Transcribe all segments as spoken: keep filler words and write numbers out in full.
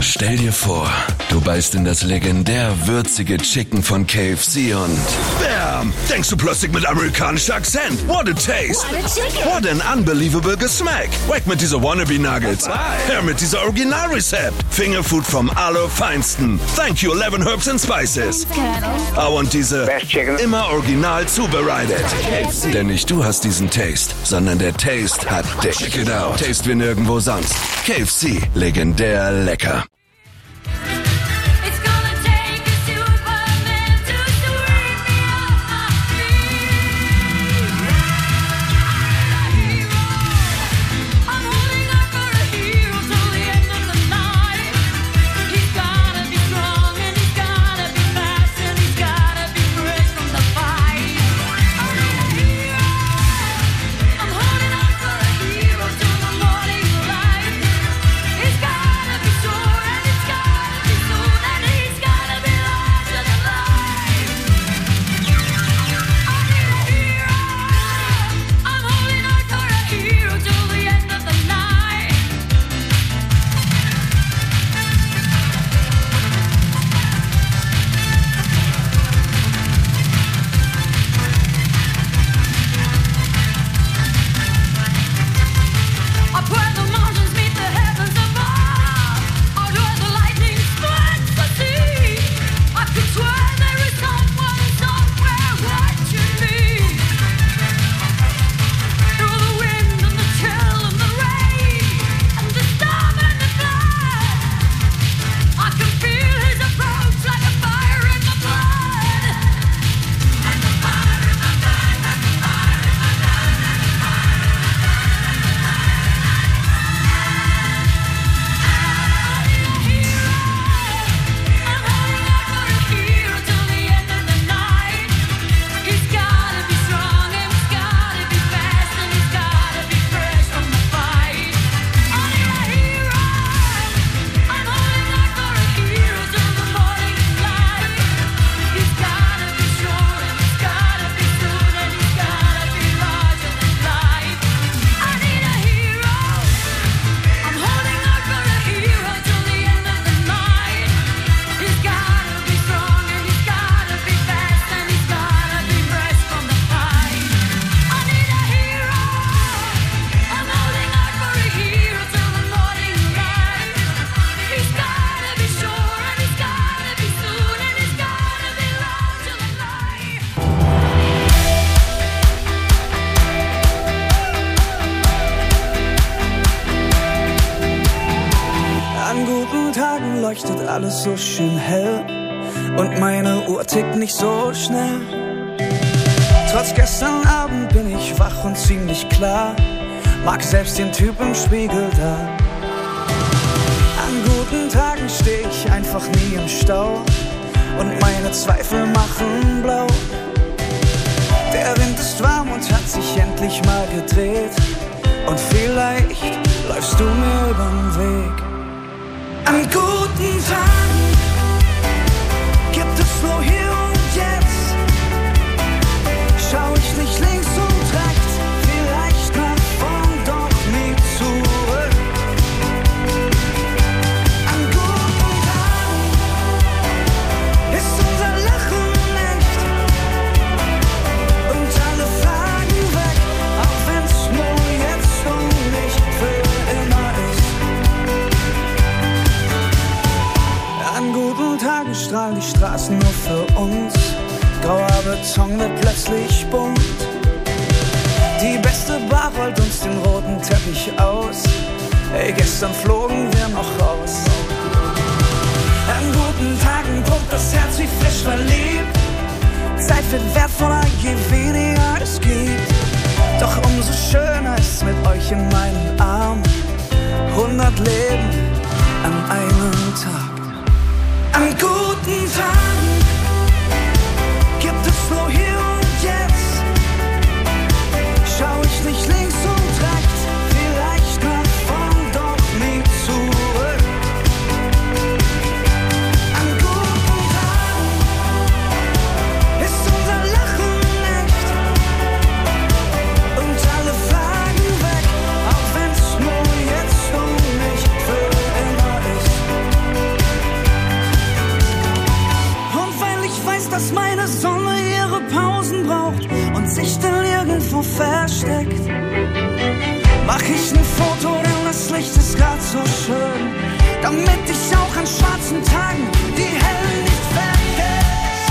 Stell dir vor, du beißt in das legendär würzige Chicken von K F C und bam! Denkst du plötzlich mit amerikanischer Akzent? What a taste! What a chicken! What an unbelievable Geschmack! Weg mit dieser Wannabe Nuggets! Her mit dieser Originalrezept! Fingerfood vom Allerfeinsten! Thank you, eleven Herbs and Spices! Oh, und diese Best Chicken. immer original zubereitet. Denn nicht du hast diesen Taste, sondern der Taste hat dich. Check it out. Taste wie nirgendwo sonst. K F C. Legendär lecker. Leuchtet alles so schön hell und meine Uhr tickt nicht so schnell. Trotz gestern Abend bin ich wach und ziemlich klar, mag selbst den Typ im Spiegel da. An guten Tagen steh ich einfach nie im Stau und meine Zweifel machen blau. Der Wind ist warm und hat sich endlich mal gedreht und vielleicht läufst du mir übern Weg. An guten Tagen gibt es nur hier und jetzt. Schau ich nicht links und rechts, vielleicht nach vorn, doch nie zurück. An guten Tagen ist unser Lachen echt und alle Fragen weg, auch wenn's nur jetzt und nicht für immer ist. An guten Tagen strahlen die Straßen nur für uns. Grauer Beton wird plötzlich bunt. Die beste Bar rollt uns den roten Teppich aus. Ey, gestern flogen wir noch raus. An guten Tagen pumpt das Herz wie frisch verliebt. Zeit wird wertvoller, je weniger es gibt. Doch umso schöner ist mit euch in meinen Armen. Hundert Leben an einem Tag. An guten Tagen gibt es nur hier und jetzt. Schau ich nicht links und rechts, vielleicht nach vorn, doch nie zurück. An guten Tagen ist unser Lachen echt und alle Fragen weg, auch wenn's nur jetzt und nicht für immer ist. meine Sonne ihre Pausen braucht und sich dann irgendwo versteckt. Mach ich ein Foto, denn das Licht ist grad so schön, damit ich auch an schwarzen Tagen die hellen nicht vergesse.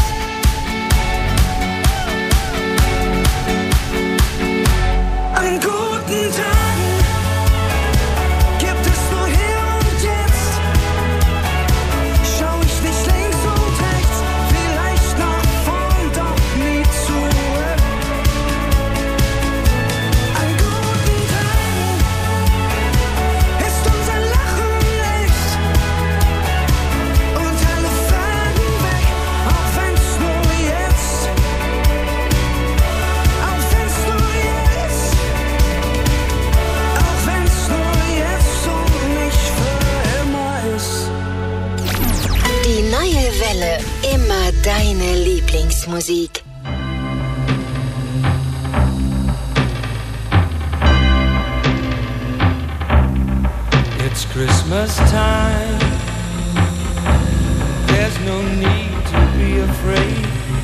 An guten Tagen gibt es nur hier und jetzt. Schau ich nicht links und rechts, vielleicht nach vorn, doch nie zurück. An guten Tagen ist unser Lachen echt und alle Fragen weg, auch wenn's nur jetzt, auch wenn's nur jetzt, auch wenn's nur jetzt und nicht für immer ist. Die neue Welle, immer deine Lieblingsmusik. It's Christmas time. There's no need to be afraid.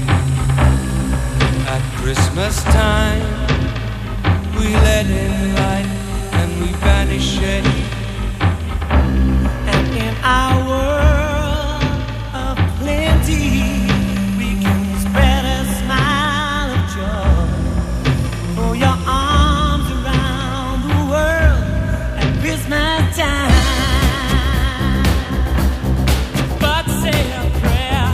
At Christmas time, we let in light and we banish shade. And in our world of plenty, we can spread a smile of joy. Throw your arms around the world at Christmas time. But say a prayer,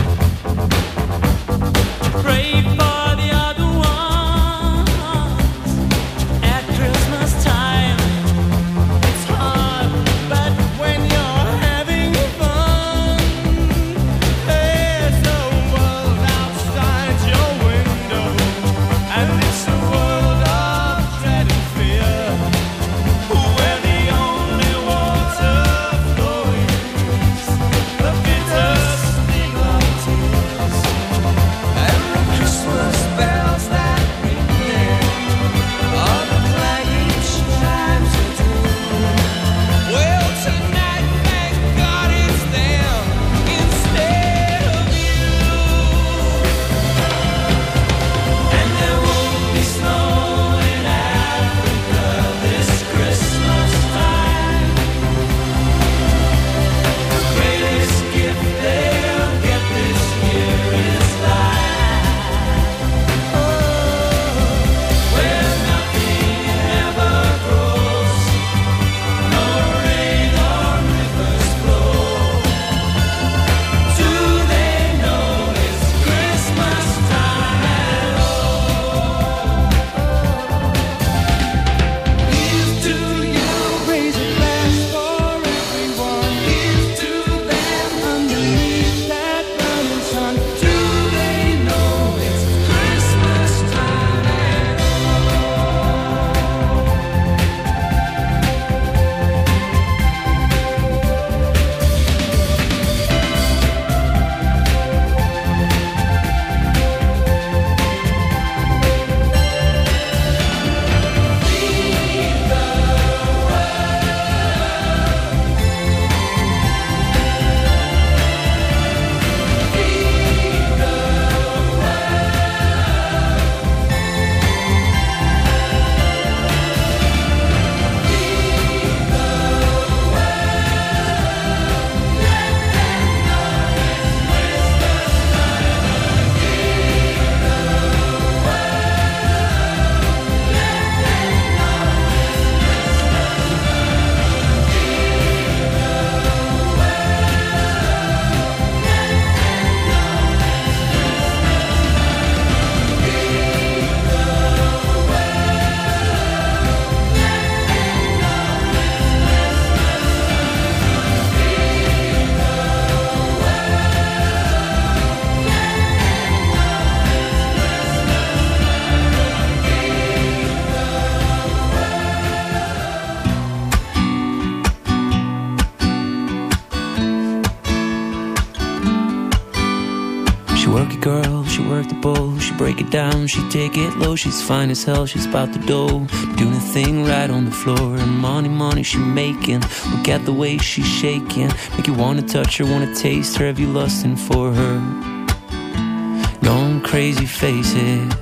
pray for the other ones. At Christmas time, it's hard, but when you're having fun, there's a world outside your window, and it's a world of dread and fear, where the only water flowing is the bitter sting of tears, and the Christmas bells that ring there are the clanging chimes of doom. Well, tonight, thank God it's them instead of you. And there won't be snow in Africa this Christmas time. The greatest gift they'll get this year is life. Where nothing ever grows, no rain or rivers flow. Do they know it's Christmas time at all? Here's to you, raise a glass for everyone. Here's to them underneath that burning sun. Do they know it's Christmas time at She work it, girl, she work the bowl. She break it down, she take it low. She's fine as hell, she's about the dough. Doing a thing right on the floor. And money, money she making. Look at the way she's shaking. Make you wanna touch her, wanna taste her. Have you lusting for her? gone crazy, face it.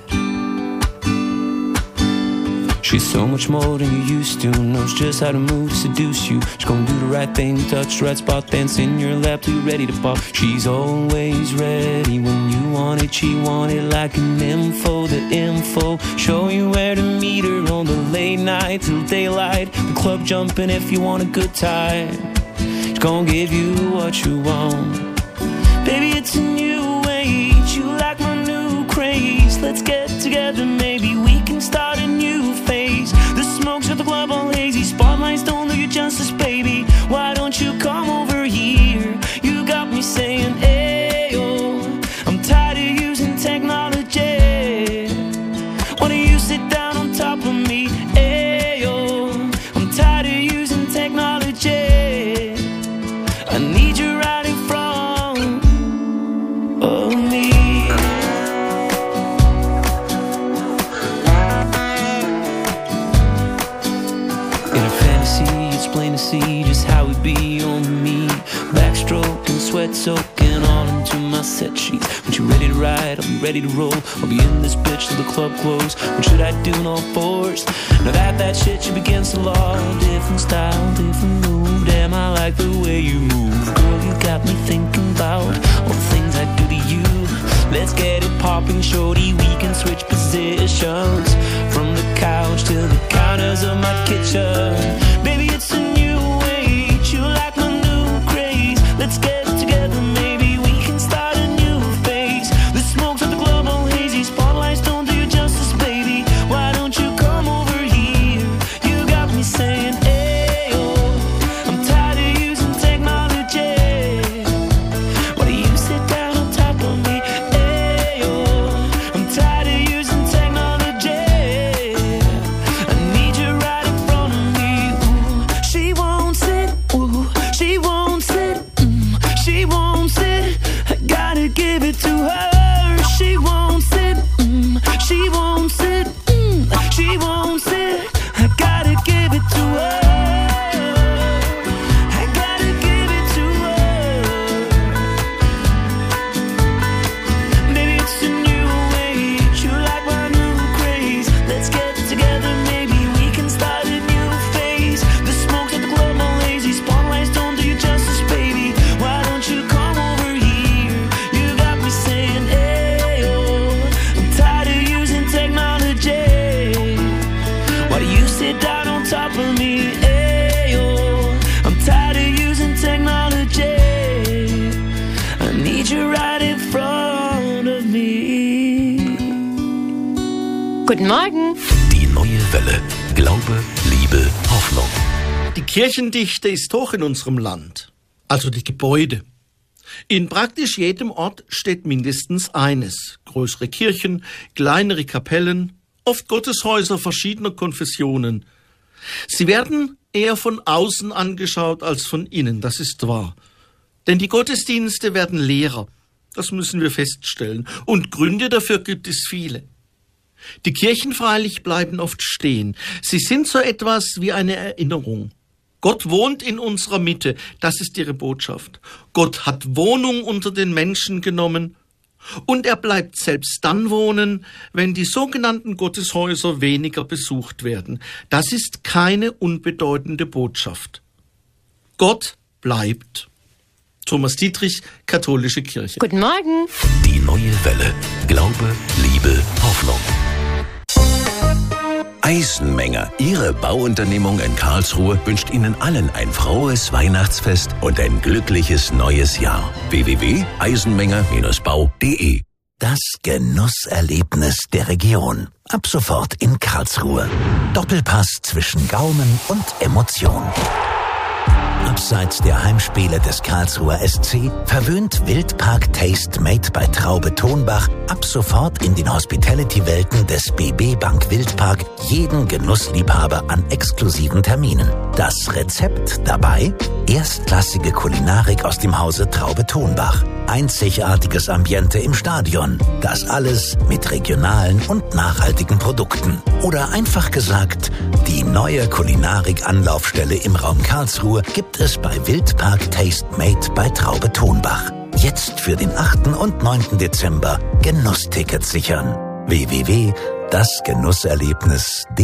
She's so much more than you used to, knows just how to move to seduce you. She's gonna do the right thing, touch the right spot, dance in your lap till you're ready to pop. She's always ready when you want it, she want it like an info, the info. Show you where to meet her on the late night till daylight. The club jumping if you want a good time. She's gonna give you what you want. Baby, it's a new age, you like my new craze. Let's get together, maybe we can start a new phase. The smoke's at the club all hazy, spotlights don't do you justice, baby. Why don't you come over here? You got me saying, ayo, I'm tired of using technology. Why don't you sit down on top of me? Ayo, I'm tired of using technology. I need you right in front of me. Plain to see just how it be on me. Backstroke and sweat soaking all into my set sheets. When you're ready to ride, I'll be ready to roll. I'll be in this bitch till the club close. What should I do in all fours? Now that that shit you against the law. Different style, different move. Damn, I like the way you move. Girl, you got me thinking about all the things I do to you. Let's get it popping, shorty. We can switch positions from the couch to the counters of my kitchen. Baby, it's a new age. You like my new craze. Let's get together, maybe we can start a new phase. The smoke's at the club all hazy, spotlights don't do you justice, baby. Why don't you come over here? You got me saying, ayo, I'm tired of using technology. Why do you sit down on top of me? Ayo, I'm tired of using technology. I need you right in front of me. Ooh, she won't sit, ooh, she won't sit, mm, she won't sit. I gotta give it to her. She won't sit, mm, she won't sit, mm, she won't sit. I gotta give it to her. I gotta give it to her. Maybe it's a new age. You like my new craze. Let's get together, maybe we can start a new phase. The smoke's at the club all lazy, spotlights don't do you justice, baby. Why don't you come over here? You got me saying, ayo, I'm tired of using technology. Why do you sit down on top of me? Ayo, I'm tired of using technology. I need you right in front of me. Guten Morgen. Die neue Welle. Glaube, Liebe, Hoffnung. Die Kirchendichte ist hoch in unserem Land, also die Gebäude. In praktisch jedem Ort steht mindestens eines. Größere Kirchen, kleinere Kapellen, oft Gotteshäuser verschiedener Konfessionen. Sie werden eher von außen angeschaut als von innen, das ist wahr. Denn die Gottesdienste werden leerer, das müssen wir feststellen. Und Gründe dafür gibt es viele. Die Kirchen freilich bleiben oft stehen. Sie sind so etwas wie eine Erinnerung. Gott wohnt in unserer Mitte, das ist ihre Botschaft. Gott hat Wohnung unter den Menschen genommen und er bleibt selbst dann wohnen, wenn die sogenannten Gotteshäuser weniger besucht werden. Das ist keine unbedeutende Botschaft. Gott bleibt. Thomas Dietrich, Katholische Kirche. Guten Morgen. Die neue Welle. Glaube, Liebe, Hoffnung. Eisenmenger, Ihre Bauunternehmung in Karlsruhe, wünscht Ihnen allen ein frohes Weihnachtsfest und ein glückliches neues Jahr. w w w punkt eisenmenger bau punkt de Das Genusserlebnis der Region. Ab sofort in Karlsruhe. Doppelpass zwischen Gaumen und Emotion. Abseits der Heimspiele des Karlsruher S C verwöhnt Wildpark Taste Made bei Traube Tonbach ab sofort in den Hospitality-Welten des B B Bank Wildpark jeden Genussliebhaber an exklusiven Terminen. Das Rezept dabei? Erstklassige Kulinarik aus dem Hause Traube Tonbach. Einzigartiges Ambiente im Stadion. Das alles mit regionalen und nachhaltigen Produkten. Oder einfach gesagt, die neue Kulinarik-Anlaufstelle im Raum Karlsruhe gibt es bei Wildpark Taste Made bei Traube Tonbach. Jetzt für den achten und neunten Dezember Genusstickets sichern. w w w punkt das genusserlebnis punkt de